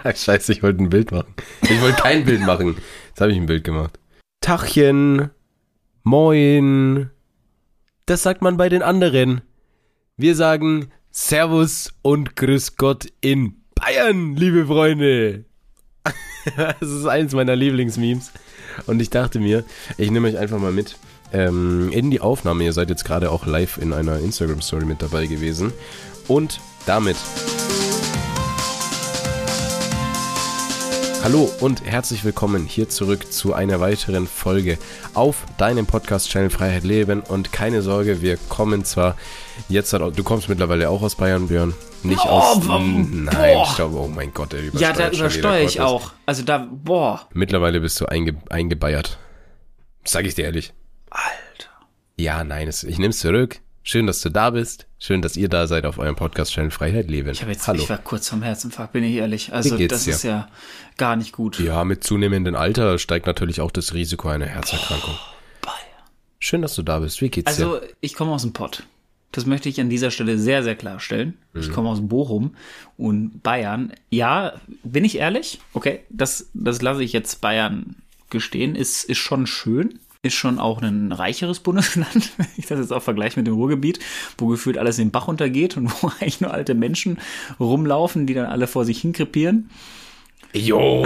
Scheiße, ich wollte ein Bild machen. Ich wollte kein Bild machen. Jetzt habe ich ein Bild gemacht. Tachchen, moin. Das sagt man bei den anderen. Wir sagen Servus und Grüß Gott in Bayern, liebe Freunde. Das ist eins meiner Lieblingsmemes. Und ich dachte mir, ich nehme euch einfach mal mit in die Aufnahme. Ihr seid jetzt gerade auch live in einer Instagram-Story mit dabei gewesen. Und damit hallo und herzlich willkommen hier zurück zu einer weiteren Folge auf deinem Podcast-Channel Freiheit Leben. Und keine Sorge, wir kommen zwar jetzt, du kommst mittlerweile auch aus Bayern, Björn. Nicht nein, stopp, oh mein Gott, der übersteuert. Ja, da übersteuere ich auch. Also da, Mittlerweile bist du eingebeiert. Sag ich dir ehrlich. Alter. Ja, nein, ich nehme es zurück. Schön, dass du da bist. Schön, dass ihr da seid auf eurem Podcast-Channel Freiheit Leben. Ich war kurz vom Herzinfarkt, bin ich ehrlich. Also das ist ja gar nicht gut. Ja, mit zunehmendem Alter steigt natürlich auch das Risiko einer Herzerkrankung. Bayern. Schön, dass du da bist. Wie geht's dir? Also ich komme aus dem Pott. Das möchte ich an dieser Stelle sehr, sehr klarstellen. Ich komme aus Bochum und Bayern. Ja, bin ich ehrlich? Okay, das lasse ich jetzt Bayern gestehen. Ist schon schön. Ist schon auch ein reicheres Bundesland, wenn ich das jetzt auch vergleiche mit dem Ruhrgebiet, wo gefühlt alles in den Bach untergeht und wo eigentlich nur alte Menschen rumlaufen, die dann alle vor sich hin krepieren. Jo!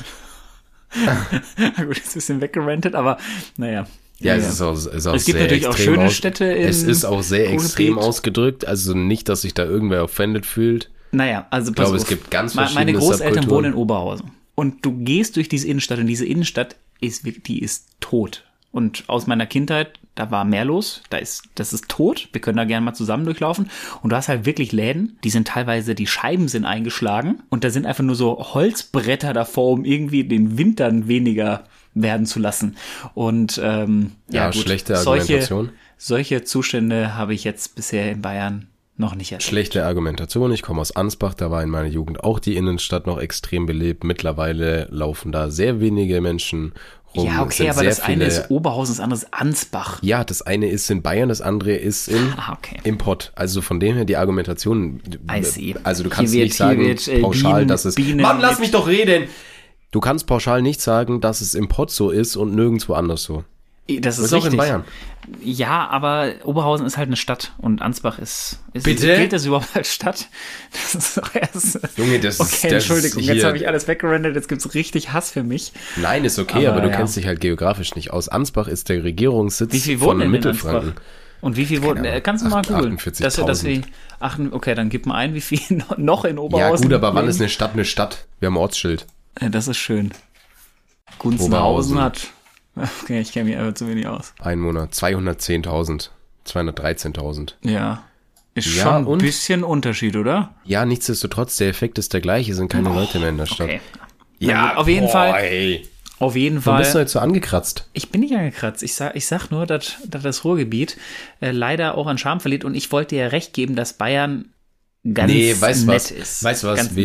Gut, jetzt ist ein bisschen weggerantet, aber naja. Ja, es ist auch es gibt natürlich auch schöne Städte Es ist auch sehr extrem ausgedrückt, also nicht, dass sich da irgendwer offended fühlt. Naja, also ich glaube, es gibt ganz verschiedene Meine Großeltern Subkulturen. wohnen in Oberhausen und du gehst durch diese Innenstadt und diese Innenstadt ist tot. Und aus meiner Kindheit, da war mehr los, das ist tot, wir können da gerne mal zusammen durchlaufen. Und du hast halt wirklich Läden, die sind teilweise, die Scheiben sind eingeschlagen und da sind einfach nur so Holzbretter davor, um irgendwie den Wind dann weniger werden zu lassen. Und gut, schlechte Argumentation. Solche Zustände habe ich jetzt bisher in Bayern noch nicht erlebt. Schlechte Argumentation. Ich komme aus Ansbach, da war in meiner Jugend auch die Innenstadt noch extrem belebt. Mittlerweile laufen da sehr wenige Menschen rum. Ja, okay, aber das eine ist Oberhausen, das andere ist Ansbach. Ja, das eine ist in Bayern, das andere ist im Pott. Also von dem her die Argumentation, also du kannst nicht sagen pauschal, dass es... Mann, lass mich doch reden! Du kannst pauschal nicht sagen, dass es im Pott so ist und nirgendwo anders so. Das ist auch in Bayern. Ja, aber Oberhausen ist halt eine Stadt und Ansbach ist Bitte? Gilt das überhaupt als Stadt? Das ist doch erst... Junge, das ist... Okay, Entschuldigung, jetzt habe ich alles weggerendet, jetzt gibt's richtig Hass für mich. Nein, ist okay, aber du kennst dich halt geografisch nicht aus. Ansbach ist der Regierungssitz von Mittelfranken. Und wie viel wohnen? Kannst du mal googeln? 48.000. Okay, dann gib mal ein, wie viel noch in Oberhausen. Ja gut, aber wann ist eine Stadt eine Stadt? Wir haben ein Ortsschild. Das ist schön. Gunzenhausen hat... Okay, ich kenne mich einfach zu wenig aus. Einwohner, 210.000, 213.000. Ja, ist schon ein bisschen Unterschied, oder? Ja, nichtsdestotrotz, der Effekt ist der gleiche, sind keine Leute mehr in der Stadt. Okay. Ja, auf jeden Fall. Auf jeden Fall. Warum bist du jetzt so angekratzt? Ich bin nicht angekratzt. Ich sag nur, dass das Ruhrgebiet leider auch an Charme verliert und ich wollte dir ja recht geben, dass Bayern ganz nett ist. Weißt du was?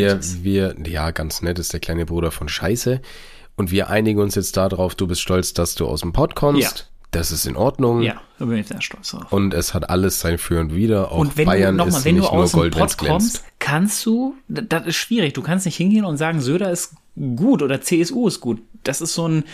Ganz nett ist der kleine Bruder von Scheiße. Und wir einigen uns jetzt darauf, du bist stolz, dass du aus dem Pott kommst. Ja. Das ist in Ordnung. Ja, da bin ich sehr stolz drauf. Und es hat alles sein Für und Wider. Auch und wenn Bayern du, ist wenn nicht du nur aus Gold, dem wenn es Pott glänzt. kommst, kannst du, das ist schwierig, du kannst nicht hingehen und sagen, Söder ist gut oder CSU ist gut. Das ist so ein,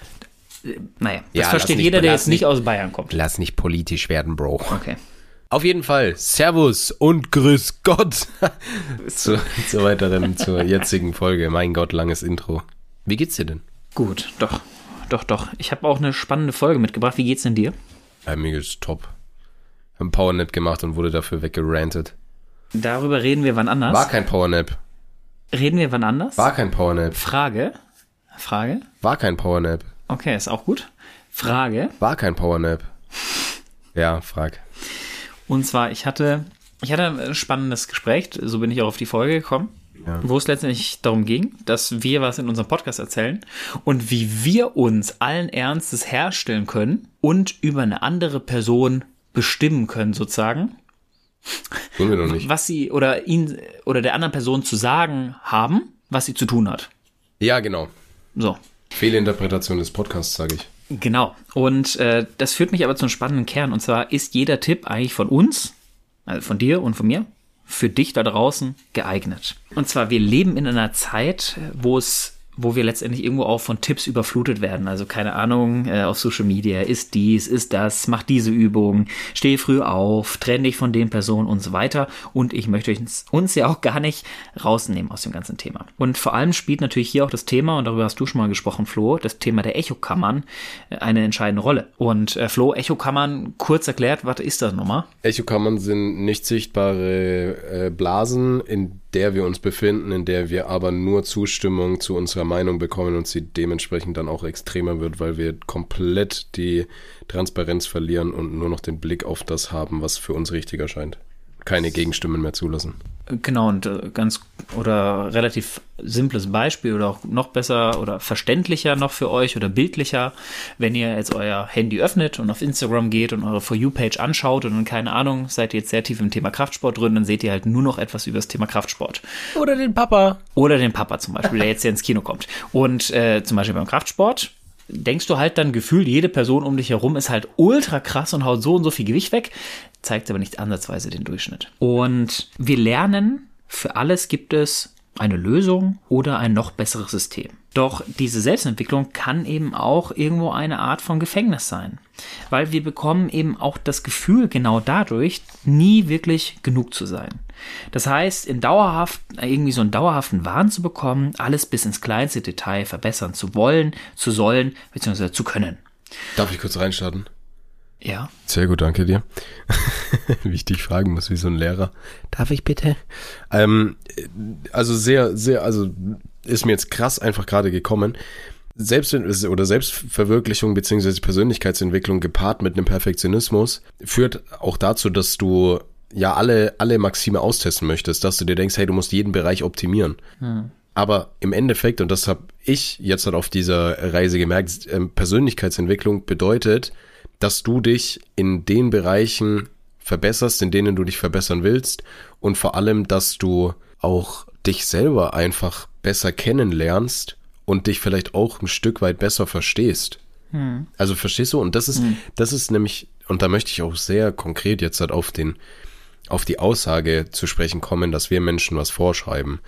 das versteht jeder, der jetzt nicht aus Bayern kommt. Lass nicht politisch werden, Bro. Okay. Auf jeden Fall, Servus und Grüß Gott zur jetzigen Folge. Mein Gott, langes Intro. Wie geht's dir denn? Gut, doch. Ich habe auch eine spannende Folge mitgebracht. Wie geht's denn dir? Mir geht's top. Hab einen Powernap gemacht und wurde dafür weggerantet. Darüber reden wir wann anders. War kein Powernap. Reden wir wann anders? War kein Powernap. Frage? War kein Powernap. Okay, ist auch gut. Frage? War kein Powernap. Ja, frag. Und zwar, ich hatte ein spannendes Gespräch, so bin ich auch auf die Folge gekommen. Ja. Wo es letztendlich darum ging, dass wir was in unserem Podcast erzählen und wie wir uns allen Ernstes herstellen können und über eine andere Person bestimmen können, sozusagen. Tun wir doch nicht. Was sie oder ihn oder der anderen Person zu sagen haben, was sie zu tun hat. Ja, genau. So. Fehlinterpretation des Podcasts, sage ich. Genau. Und das führt mich aber zum spannenden Kern. Und zwar ist jeder Tipp eigentlich von uns, also von dir und von mir, für dich da draußen geeignet. Und zwar, wir leben in einer Zeit, wo wir letztendlich irgendwo auch von Tipps überflutet werden. Also keine Ahnung, auf Social Media, ist dies, ist das, mach diese Übung, steh früh auf, trenn dich von den Personen und so weiter. Und ich möchte uns ja auch gar nicht rausnehmen aus dem ganzen Thema. Und vor allem spielt natürlich hier auch das Thema, und darüber hast du schon mal gesprochen, Flo, das Thema der Echokammern eine entscheidende Rolle. Und Flo, Echokammern, kurz erklärt, was ist das nochmal? Echokammern sind nicht sichtbare Blasen, in der wir uns befinden, in der wir aber nur Zustimmung zu unserer Meinung bekommen und sie dementsprechend dann auch extremer wird, weil wir komplett die Transparenz verlieren und nur noch den Blick auf das haben, was für uns richtig erscheint. Keine Gegenstimmen mehr zulassen. Genau, und relativ simples Beispiel oder auch noch besser oder verständlicher noch für euch oder bildlicher, wenn ihr jetzt euer Handy öffnet und auf Instagram geht und eure For You-Page anschaut und dann, keine Ahnung, seid ihr jetzt sehr tief im Thema Kraftsport drin, dann seht ihr halt nur noch etwas über das Thema Kraftsport. Oder den Papa. Oder den Papa zum Beispiel, der jetzt hier ins Kino kommt. Und zum Beispiel beim Kraftsport denkst du halt dann gefühlt, jede Person um dich herum ist halt ultra krass und haut so und so viel Gewicht weg, zeigt aber nicht ansatzweise den Durchschnitt. Und wir lernen, für alles gibt es eine Lösung oder ein noch besseres System. Doch diese Selbstentwicklung kann eben auch irgendwo eine Art von Gefängnis sein, weil wir bekommen eben auch das Gefühl, genau dadurch nie wirklich genug zu sein. Das heißt, irgendwie so einen dauerhaften Wahn zu bekommen, alles bis ins kleinste Detail verbessern zu wollen, zu sollen, beziehungsweise zu können. Darf ich kurz reinstarten? Ja. Sehr gut, danke dir. Wie ich dich fragen muss, wie so ein Lehrer. Darf ich bitte? Also ist mir jetzt krass einfach gerade gekommen. Selbstverwirklichung bzw. Persönlichkeitsentwicklung gepaart mit einem Perfektionismus führt auch dazu, dass du ja alle Maxime austesten möchtest, dass du dir denkst, hey, du musst jeden Bereich optimieren. Aber im Endeffekt, und das habe ich jetzt halt auf dieser Reise gemerkt, Persönlichkeitsentwicklung bedeutet, dass du dich in den Bereichen verbesserst, in denen du dich verbessern willst, und vor allem, dass du auch dich selber einfach besser kennenlernst und dich vielleicht auch ein Stück weit besser verstehst. Also verstehst du? Und das ist nämlich, und da möchte ich auch sehr konkret jetzt halt auf die Aussage zu sprechen kommen, dass wir Menschen was vorschreiben.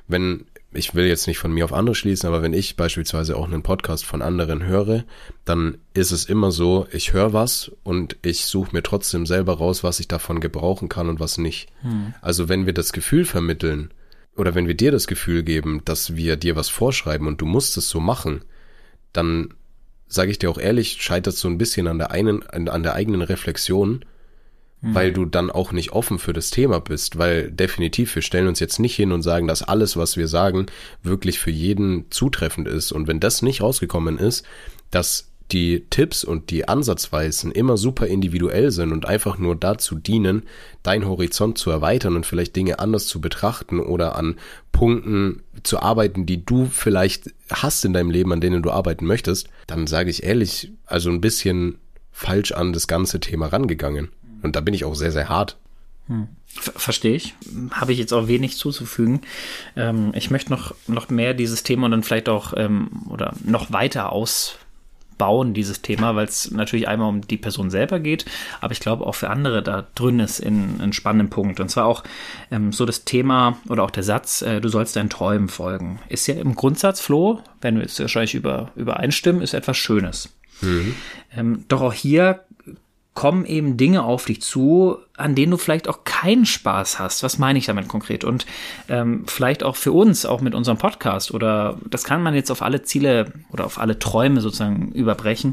Ich will jetzt nicht von mir auf andere schließen, aber wenn ich beispielsweise auch einen Podcast von anderen höre, dann ist es immer so, ich höre was und ich suche mir trotzdem selber raus, was ich davon gebrauchen kann und was nicht. Also wenn wir das Gefühl vermitteln oder wenn wir dir das Gefühl geben, dass wir dir was vorschreiben und du musst es so machen, dann sage ich dir auch ehrlich, scheitert es so ein bisschen an der eigenen Reflexion, weil du dann auch nicht offen für das Thema bist, weil definitiv, wir stellen uns jetzt nicht hin und sagen, dass alles, was wir sagen, wirklich für jeden zutreffend ist. Und wenn das nicht rausgekommen ist, dass die Tipps und die Ansatzweisen immer super individuell sind und einfach nur dazu dienen, deinen Horizont zu erweitern und vielleicht Dinge anders zu betrachten oder an Punkten zu arbeiten, die du vielleicht hast in deinem Leben, an denen du arbeiten möchtest, dann sage ich ehrlich, also ein bisschen falsch an das ganze Thema rangegangen. Und da bin ich auch sehr, sehr hart. Verstehe ich. Habe ich jetzt auch wenig zuzufügen. Ich möchte noch mehr dieses Thema und dann vielleicht auch oder noch weiter ausbauen, dieses Thema, weil es natürlich einmal um die Person selber geht, aber ich glaube auch für andere da drin ist ein spannender Punkt. Und zwar auch so das Thema oder auch der Satz, du sollst deinen Träumen folgen. Ist ja im Grundsatz, Flo, wenn wir jetzt wahrscheinlich übereinstimmen, ist etwas Schönes. Doch auch hier kommen eben Dinge auf dich zu, an denen du vielleicht auch keinen Spaß hast. Was meine ich damit konkret? Und vielleicht auch für uns, auch mit unserem Podcast, oder das kann man jetzt auf alle Ziele oder auf alle Träume sozusagen überbrechen.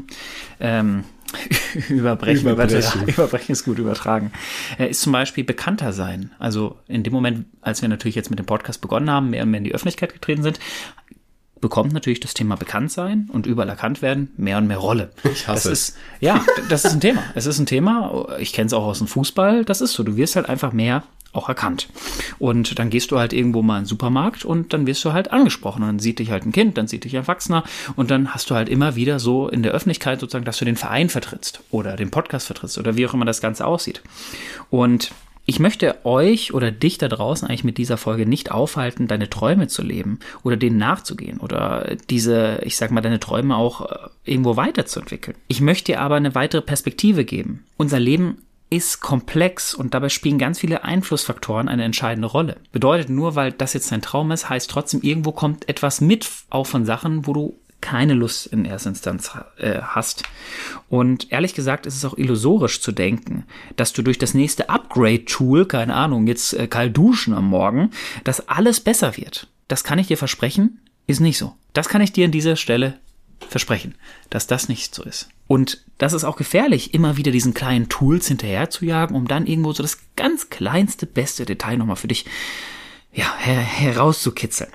Überbrechen ist gut, übertragen. Ist zum Beispiel bekannter sein. Also in dem Moment, als wir natürlich jetzt mit dem Podcast begonnen haben, mehr und mehr in die Öffentlichkeit getreten sind, bekommt natürlich das Thema Bekanntsein und überall erkannt werden mehr und mehr Rolle. Ich hasse es. Das ist ein Thema. Es ist ein Thema. Ich kenne es auch aus dem Fußball. Das ist so. Du wirst halt einfach mehr auch erkannt. Und dann gehst du halt irgendwo mal in den Supermarkt und dann wirst du halt angesprochen. Und dann sieht dich halt ein Kind, dann sieht dich ein Erwachsener und dann hast du halt immer wieder so in der Öffentlichkeit sozusagen, dass du den Verein vertrittst oder den Podcast vertrittst oder wie auch immer das Ganze aussieht. Und ich möchte euch oder dich da draußen eigentlich mit dieser Folge nicht aufhalten, deine Träume zu leben oder denen nachzugehen oder deine Träume auch irgendwo weiterzuentwickeln. Ich möchte dir aber eine weitere Perspektive geben. Unser Leben ist komplex und dabei spielen ganz viele Einflussfaktoren eine entscheidende Rolle. Bedeutet, nur weil das jetzt dein Traum ist, heißt trotzdem, irgendwo kommt etwas mit, auch von Sachen, wo du keine Lust in erster Instanz hast. Und ehrlich gesagt ist es auch illusorisch zu denken, dass du durch das nächste Upgrade-Tool, keine Ahnung, jetzt kalt duschen am Morgen, dass alles besser wird. Das kann ich dir versprechen, ist nicht so. Das kann ich dir an dieser Stelle versprechen, dass das nicht so ist. Und das ist auch gefährlich, immer wieder diesen kleinen Tools hinterher zu jagen, um dann irgendwo so das ganz kleinste, beste Detail nochmal für dich herauszukitzeln.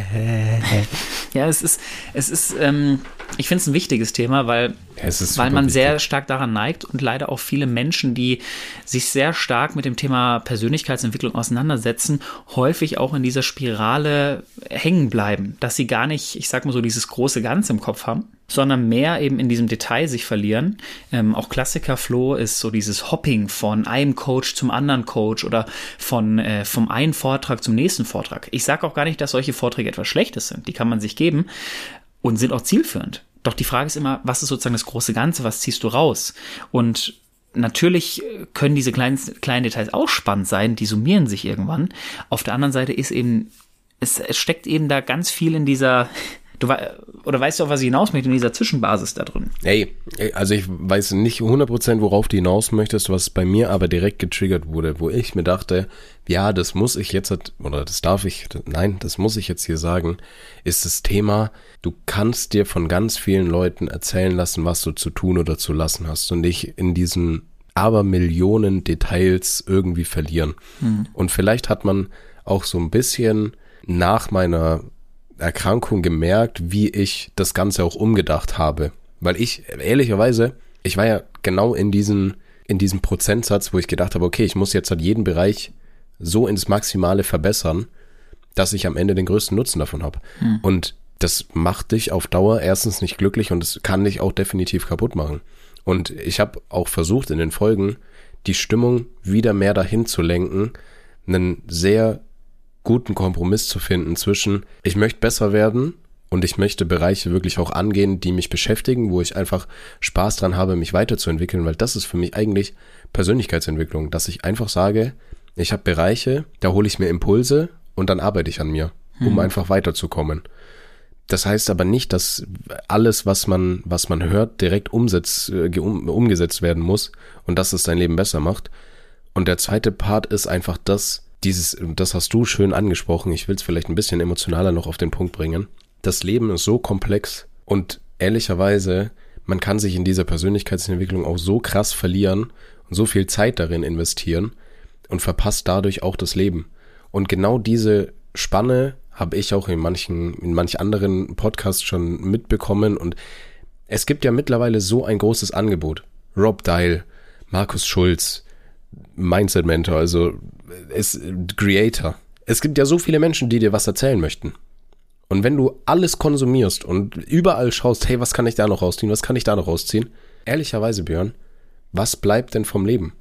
Ja, ich finde es ein wichtiges Thema, weil man sehr stark daran neigt und leider auch viele Menschen, die sich sehr stark mit dem Thema Persönlichkeitsentwicklung auseinandersetzen, häufig auch in dieser Spirale hängen bleiben, dass sie gar nicht, ich sag mal so, dieses große Ganze im Kopf haben, sondern mehr eben in diesem Detail sich verlieren. Auch Klassiker-Flow ist so dieses Hopping von einem Coach zum anderen Coach oder vom einen Vortrag zum nächsten Vortrag. Ich sage auch gar nicht, dass solche Vorträge etwas Schlechtes sind. Die kann man sich geben und sind auch zielführend. Doch die Frage ist immer, was ist sozusagen das große Ganze? Was ziehst du raus? Und natürlich können diese kleinen Details auch spannend sein, die summieren sich irgendwann. Auf der anderen Seite ist eben, es steckt eben da ganz viel in dieser... weißt du, auf was ich hinaus möchte, in dieser Zwischenbasis da drin? Hey, also ich weiß nicht 100%, worauf du hinaus möchtest, was bei mir aber direkt getriggert wurde, wo ich mir dachte, ja, das muss ich jetzt, oder das darf ich, nein, das muss ich jetzt hier sagen, ist das Thema, du kannst dir von ganz vielen Leuten erzählen lassen, was du zu tun oder zu lassen hast und dich in diesen Abermillionen Details irgendwie verlieren. Und vielleicht hat man auch so ein bisschen nach meiner Erkrankung gemerkt, wie ich das Ganze auch umgedacht habe. Weil ich, ehrlicherweise, ich war ja genau in diesem Prozentsatz, wo ich gedacht habe, okay, ich muss jetzt halt jeden Bereich so ins Maximale verbessern, dass ich am Ende den größten Nutzen davon habe. Und das macht dich auf Dauer erstens nicht glücklich und es kann dich auch definitiv kaputt machen. Und ich habe auch versucht in den Folgen, die Stimmung wieder mehr dahin zu lenken, einen sehr guten Kompromiss zu finden zwischen, ich möchte besser werden und ich möchte Bereiche wirklich auch angehen, die mich beschäftigen, wo ich einfach Spaß dran habe, mich weiterzuentwickeln, weil das ist für mich eigentlich Persönlichkeitsentwicklung, dass ich einfach sage, ich habe Bereiche, da hole ich mir Impulse und dann arbeite ich an mir, um einfach weiterzukommen. Das heißt aber nicht, dass alles, was man hört, direkt umgesetzt werden muss und dass es dein Leben besser macht. Und der zweite Part ist einfach das hast du schön angesprochen, ich will es vielleicht ein bisschen emotionaler noch auf den Punkt bringen. Das Leben ist so komplex und ehrlicherweise, man kann sich in dieser Persönlichkeitsentwicklung auch so krass verlieren und so viel Zeit darin investieren und verpasst dadurch auch das Leben. Und genau diese Spanne habe ich auch in manch anderen Podcasts schon mitbekommen und es gibt ja mittlerweile so ein großes Angebot. Rob Dial, Markus Schulz, Mindset Mentor, also Creator. Es gibt ja so viele Menschen, die dir was erzählen möchten. Und wenn du alles konsumierst und überall schaust, hey, was kann ich da noch rausziehen, was kann ich da noch rausziehen? Ehrlicherweise, Björn, was bleibt denn vom Leben?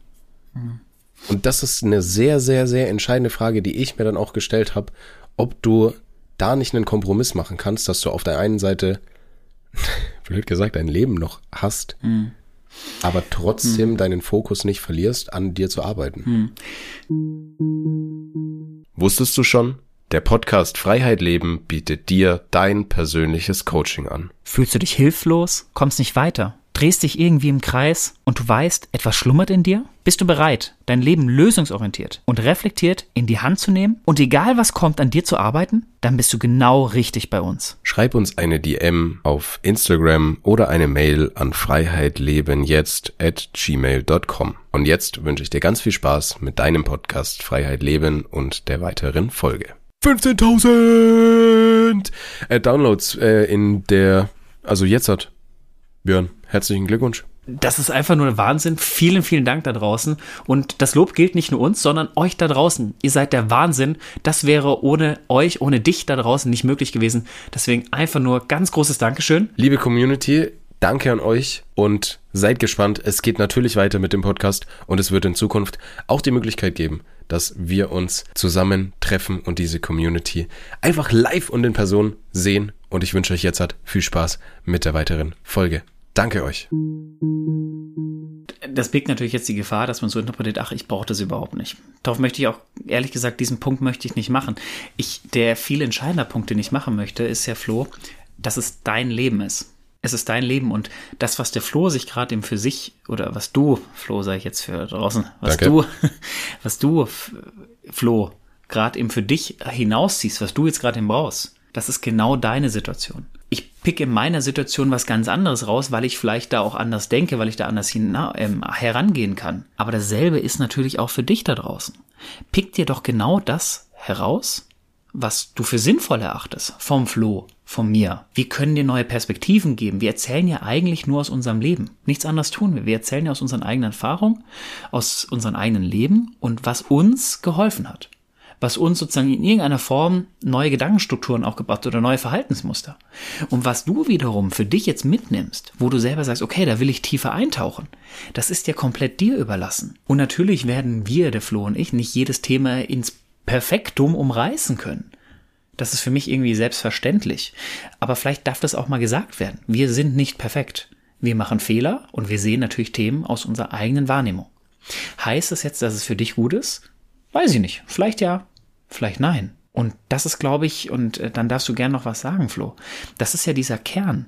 Und das ist eine sehr, sehr, sehr entscheidende Frage, die ich mir dann auch gestellt habe, ob du da nicht einen Kompromiss machen kannst, dass du auf der einen Seite, blöd gesagt, dein Leben noch hast, aber trotzdem deinen Fokus nicht verlierst, an dir zu arbeiten. Wusstest du schon? Der Podcast Freiheit Leben bietet dir dein persönliches Coaching an. Fühlst du dich hilflos? Kommst nicht weiter? Drehst dich irgendwie im Kreis und du weißt, etwas schlummert in dir? Bist du bereit, dein Leben lösungsorientiert und reflektiert in die Hand zu nehmen und egal was kommt, an dir zu arbeiten? Dann bist du genau richtig bei uns. Schreib uns eine DM auf Instagram oder eine Mail an freiheitlebenjetzt@gmail.com. Und jetzt wünsche ich dir ganz viel Spaß mit deinem Podcast Freiheit Leben und der weiteren Folge. 15.000 Downloads Björn, herzlichen Glückwunsch. Das ist einfach nur Wahnsinn. Vielen, vielen Dank da draußen. Und das Lob gilt nicht nur uns, sondern euch da draußen. Ihr seid der Wahnsinn. Das wäre ohne euch, ohne dich da draußen nicht möglich gewesen. Deswegen einfach nur ganz großes Dankeschön. Liebe Community, danke an euch und seid gespannt. Es geht natürlich weiter mit dem Podcast und es wird in Zukunft auch die Möglichkeit geben, dass wir uns zusammen treffen und diese Community einfach live und in Person sehen. Und ich wünsche euch jetzt viel Spaß mit der weiteren Folge. Danke euch. das birgt natürlich jetzt die Gefahr, dass man so interpretiert, ach, ich brauche das überhaupt nicht. Darauf möchte ich auch, ehrlich gesagt, diesen Punkt möchte ich nicht machen. Der viel entscheidender Punkt, den ich machen möchte, ist ja, Flo, dass es dein Leben ist. Es ist dein Leben und das, was der Flo sich gerade eben für sich, oder was du, Flo, sage ich jetzt für draußen, was du, Flo, gerade eben für dich hinausziehst, was du jetzt gerade eben brauchst, das ist genau deine Situation. Ich picke in meiner Situation was ganz anderes raus, weil ich vielleicht da auch anders denke, weil ich da anders herangehen kann. Aber dasselbe ist natürlich auch für dich da draußen. Pick dir doch genau das heraus, was du für sinnvoll erachtest, vom Flo, von mir. Wir können dir neue Perspektiven geben. Wir erzählen ja eigentlich nur aus unserem Leben. Nichts anderes tun wir. Wir erzählen ja aus unseren eigenen Erfahrungen, aus unserem eigenen Leben und was uns geholfen hat. Was uns sozusagen in irgendeiner Form neue Gedankenstrukturen auch gebracht oder neue Verhaltensmuster. Und was du wiederum für dich jetzt mitnimmst, wo du selber sagst, okay, da will ich tiefer eintauchen, das ist ja komplett dir überlassen. Und natürlich werden wir, der Flo und ich, nicht jedes Thema ins Perfektum umreißen können. Das ist für mich irgendwie selbstverständlich. Aber vielleicht darf das auch mal gesagt werden. Wir sind nicht perfekt. Wir machen Fehler und wir sehen natürlich Themen aus unserer eigenen Wahrnehmung. Heißt das jetzt, dass es für dich gut ist? Weiß ich nicht. Vielleicht ja, vielleicht nein. Und das ist, glaube ich, und dann darfst du gern noch was sagen, Flo. Das ist ja dieser Kern.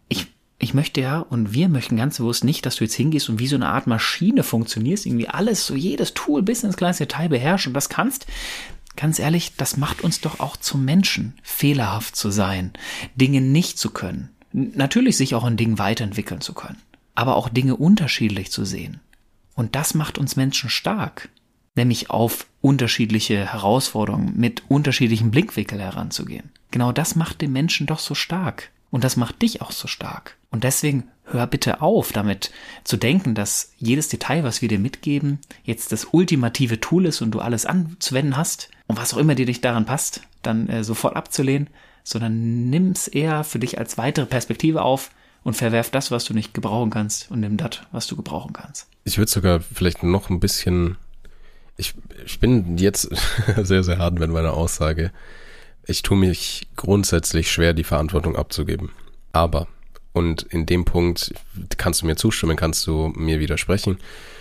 Ich möchte ja, und wir möchten ganz bewusst nicht, dass du jetzt hingehst und wie so eine Art Maschine funktionierst, irgendwie alles, so jedes Tool bis ins kleinste Detail beherrschen und das kannst. Ganz ehrlich, das macht uns doch auch zum Menschen, fehlerhaft zu sein, Dinge nicht zu können. Natürlich sich auch in Dingen weiterentwickeln zu können, aber auch Dinge unterschiedlich zu sehen. Und das macht uns Menschen stark, nämlich auf unterschiedliche Herausforderungen mit unterschiedlichen Blickwinkeln heranzugehen. Genau das macht den Menschen doch so stark. Und das macht dich auch so stark. Und deswegen hör bitte auf, damit zu denken, dass jedes Detail, was wir dir mitgeben, jetzt das ultimative Tool ist und du alles anzuwenden hast. Und was auch immer dir nicht daran passt, dann sofort abzulehnen, sondern nimm es eher für dich als weitere Perspektive auf und verwerf das, was du nicht gebrauchen kannst und nimm das, was du gebrauchen kannst. Ich würde sogar vielleicht noch ein bisschen, ich bin jetzt sehr, sehr hart mit meiner Aussage. Ich tue mich grundsätzlich schwer, die Verantwortung abzugeben. Aber, und in dem Punkt kannst du mir zustimmen, kannst du mir widersprechen,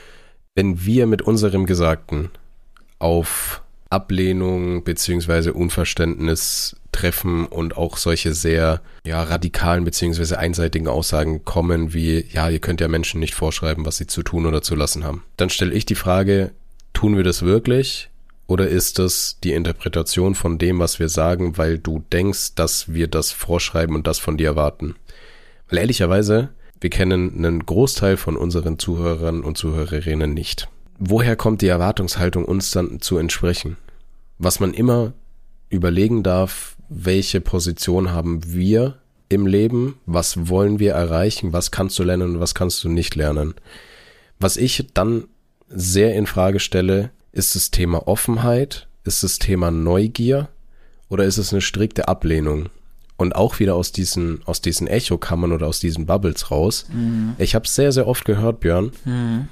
wenn wir mit unserem Gesagten auf Ablehnung beziehungsweise Unverständnis treffen und auch solche sehr radikalen beziehungsweise einseitigen Aussagen kommen wie, ja, ihr könnt ja Menschen nicht vorschreiben, was sie zu tun oder zu lassen haben, dann stelle ich die Frage, tun wir das wirklich? Oder ist das die Interpretation von dem, was wir sagen, weil du denkst, dass wir das vorschreiben und das von dir erwarten? Weil ehrlicherweise, wir kennen einen Großteil von unseren Zuhörern und Zuhörerinnen nicht. Woher kommt die Erwartungshaltung, uns dann zu entsprechen? Was man immer überlegen darf, welche Position haben wir im Leben? Was wollen wir erreichen? Was kannst du lernen und was kannst du nicht lernen? Was ich dann sehr in Frage stelle, ist das Thema Offenheit? Ist das Thema Neugier? Oder ist es eine strikte Ablehnung? Und auch wieder aus diesen Echokammern oder aus diesen Bubbles raus. Mhm. Ich habe es sehr, sehr oft gehört, Björn. Mhm,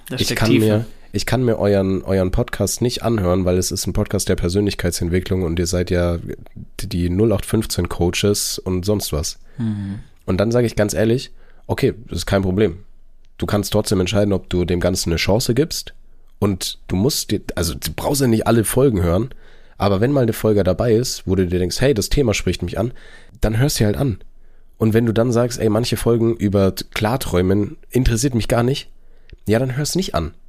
ich kann mir euren Podcast nicht anhören, weil es ist ein Podcast der Persönlichkeitsentwicklung und ihr seid ja die 0815 Coaches und sonst was. Mhm. Und dann sage ich ganz ehrlich, okay, das ist kein Problem. Du kannst trotzdem entscheiden, ob du dem Ganzen eine Chance gibst. Und du brauchst ja nicht alle Folgen hören, aber wenn mal eine Folge dabei ist, wo du dir denkst, hey, das Thema spricht mich an, dann hörst du halt an. Und wenn du dann sagst, ey, manche Folgen über Klarträumen interessiert mich gar nicht, ja, dann hörst nicht an.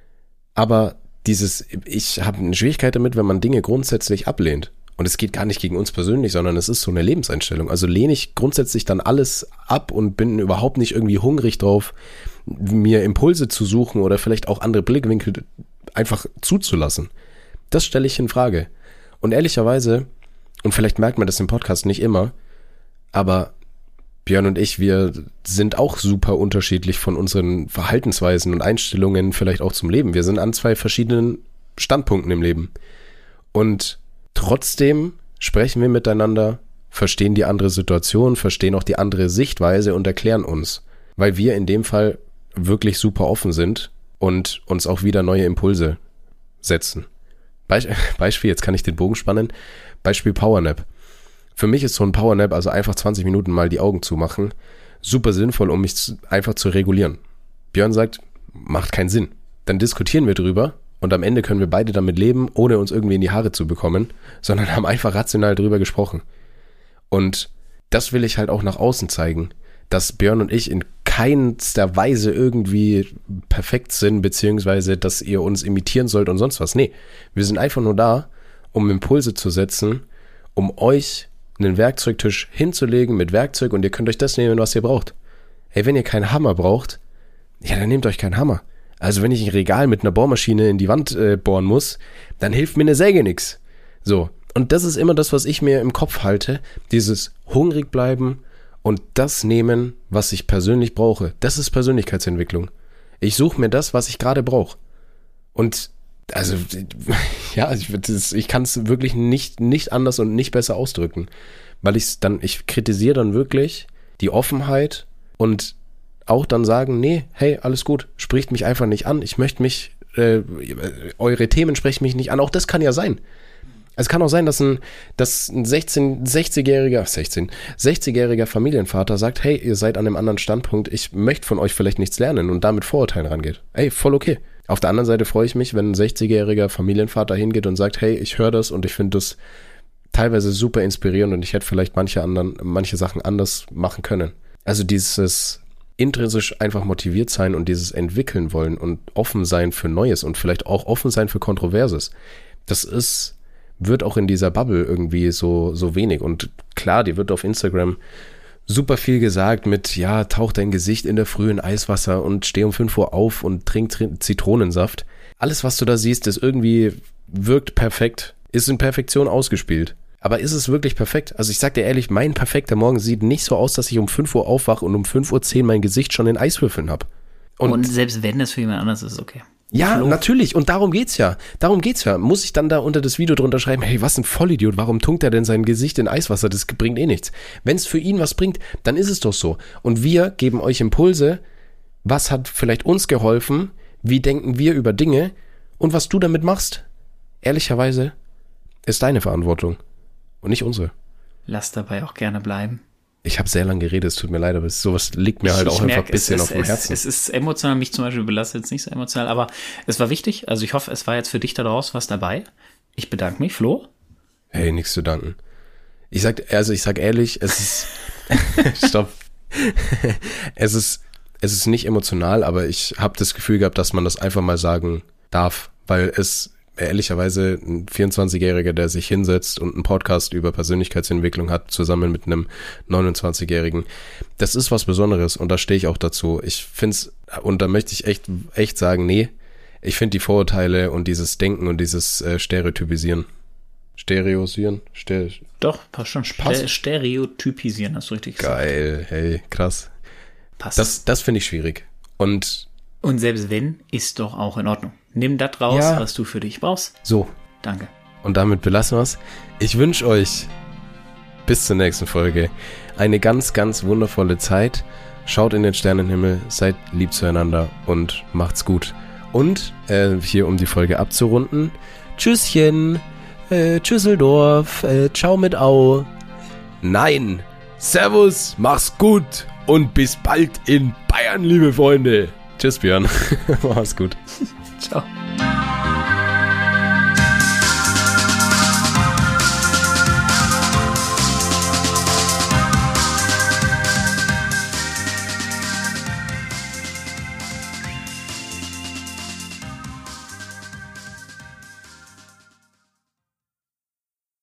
Aber ich habe eine Schwierigkeit damit, wenn man Dinge grundsätzlich ablehnt. Und es geht gar nicht gegen uns persönlich, sondern es ist so eine Lebenseinstellung. Also lehne ich grundsätzlich dann alles ab und bin überhaupt nicht irgendwie hungrig drauf, mir Impulse zu suchen oder vielleicht auch andere Blickwinkel einfach zuzulassen. Das stelle ich in Frage. Und ehrlicherweise, und vielleicht merkt man das im Podcast nicht immer, aber Björn und ich, wir sind auch super unterschiedlich von unseren Verhaltensweisen und Einstellungen vielleicht auch zum Leben. Wir sind an 2 verschiedenen Standpunkten im Leben. Und trotzdem sprechen wir miteinander, verstehen die andere Situation, verstehen auch die andere Sichtweise und erklären uns. Weil wir in dem Fall wirklich super offen sind und uns auch wieder neue Impulse setzen. Beispiel, jetzt kann ich den Bogen spannen, Beispiel Powernap. Für mich ist so ein Powernap, also einfach 20 Minuten mal die Augen zumachen, super sinnvoll, um mich einfach zu regulieren. Björn sagt, macht keinen Sinn. Dann diskutieren wir drüber und am Ende können wir beide damit leben, ohne uns irgendwie in die Haare zu bekommen, sondern haben einfach rational drüber gesprochen. Und das will ich halt auch nach außen zeigen, dass Björn und ich in keinster Weise irgendwie perfekt sind, beziehungsweise, dass ihr uns imitieren sollt und sonst was. Nee, wir sind einfach nur da, um Impulse zu setzen, um euch einen Werkzeugtisch hinzulegen mit Werkzeug und ihr könnt euch das nehmen, was ihr braucht. Hey, wenn ihr keinen Hammer braucht, ja, dann nehmt euch keinen Hammer. Also wenn ich ein Regal mit einer Bohrmaschine in die Wand bohren muss, dann hilft mir eine Säge nix. So, und das ist immer das, was ich mir im Kopf halte, dieses hungrig bleiben und das nehmen, was ich persönlich brauche. Das ist Persönlichkeitsentwicklung. Ich suche mir das, was ich gerade brauche. Und also, ja, ich kann es wirklich nicht anders und nicht besser ausdrücken, weil ich kritisiere dann wirklich die Offenheit und auch dann sagen, nee, hey, alles gut, spricht mich einfach nicht an, ich möchte mich, eure Themen sprechen mich nicht an, auch das kann ja sein. Es kann auch sein, dass ein 60-jähriger Familienvater sagt, hey, ihr seid an einem anderen Standpunkt, ich möchte von euch vielleicht nichts lernen und damit Vorurteilen rangeht. Ey, voll okay. Auf der anderen Seite freue ich mich, wenn ein 60-jähriger Familienvater hingeht und sagt, hey, ich höre das und ich finde das teilweise super inspirierend und ich hätte vielleicht manche Sachen anders machen können. Also dieses intrinsisch einfach motiviert sein und dieses entwickeln wollen und offen sein für Neues und vielleicht auch offen sein für Kontroverses. Das wird auch in dieser Bubble irgendwie so wenig. Und klar, die wird auf Instagram super viel gesagt mit, ja, tauch dein Gesicht in der Früh in Eiswasser und steh um 5 Uhr auf und trink Zitronensaft. Alles, was du da siehst, wirkt perfekt, ist in Perfektion ausgespielt. Aber ist es wirklich perfekt? Also ich sag dir ehrlich, mein perfekter Morgen sieht nicht so aus, dass ich um 5 Uhr aufwache und um 5:10 Uhr mein Gesicht schon in Eiswürfeln habe. Und selbst wenn es für jemand anders ist, okay. Ja, natürlich. Und darum geht's ja. Muss ich dann da unter das Video drunter schreiben, hey, was ein Vollidiot, warum tunkt er denn sein Gesicht in Eiswasser? Das bringt eh nichts. Wenn es für ihn was bringt, dann ist es doch so. Und wir geben euch Impulse, was hat vielleicht uns geholfen, wie denken wir über Dinge und was du damit machst, ehrlicherweise, ist deine Verantwortung und nicht unsere. Lass dabei auch gerne bleiben. Ich habe sehr lange geredet, es tut mir leid, aber sowas liegt mir halt auch einfach ein bisschen auf dem Herzen. Es ist emotional, mich zum Beispiel belastet jetzt nicht so emotional, aber es war wichtig. Also ich hoffe, es war jetzt für dich da draußen was dabei. Ich bedanke mich, Flo. Hey, nichts zu danken. Ich sag ehrlich, es ist, stopp. Es ist nicht emotional, aber ich habe das Gefühl gehabt, dass man das einfach mal sagen darf, weil es ehrlicherweise ein 24-Jähriger, der sich hinsetzt und einen Podcast über Persönlichkeitsentwicklung hat, zusammen mit einem 29-Jährigen. Das ist was Besonderes und da stehe ich auch dazu. Ich find's, und da möchte ich echt sagen, nee, ich finde die Vorurteile und dieses Denken und dieses Stereotypisieren. Doch, passt schon. Stereotypisieren, hast du richtig gesagt. Geil, hey, krass. Passt. Das finde ich schwierig. Und selbst wenn, ist doch auch in Ordnung. Nimm das raus, was du für dich brauchst. So. Danke. Und damit belassen wir es. Ich wünsche euch bis zur nächsten Folge eine ganz, ganz wundervolle Zeit. Schaut in den Sternenhimmel, seid lieb zueinander und macht's gut. Und hier, um die Folge abzurunden, Tschüsschen, Tschüsseldorf, ciao mit Au. Nein, Servus, mach's gut und bis bald in Bayern, liebe Freunde. Tschüss, Björn. Mach's gut. Ciao.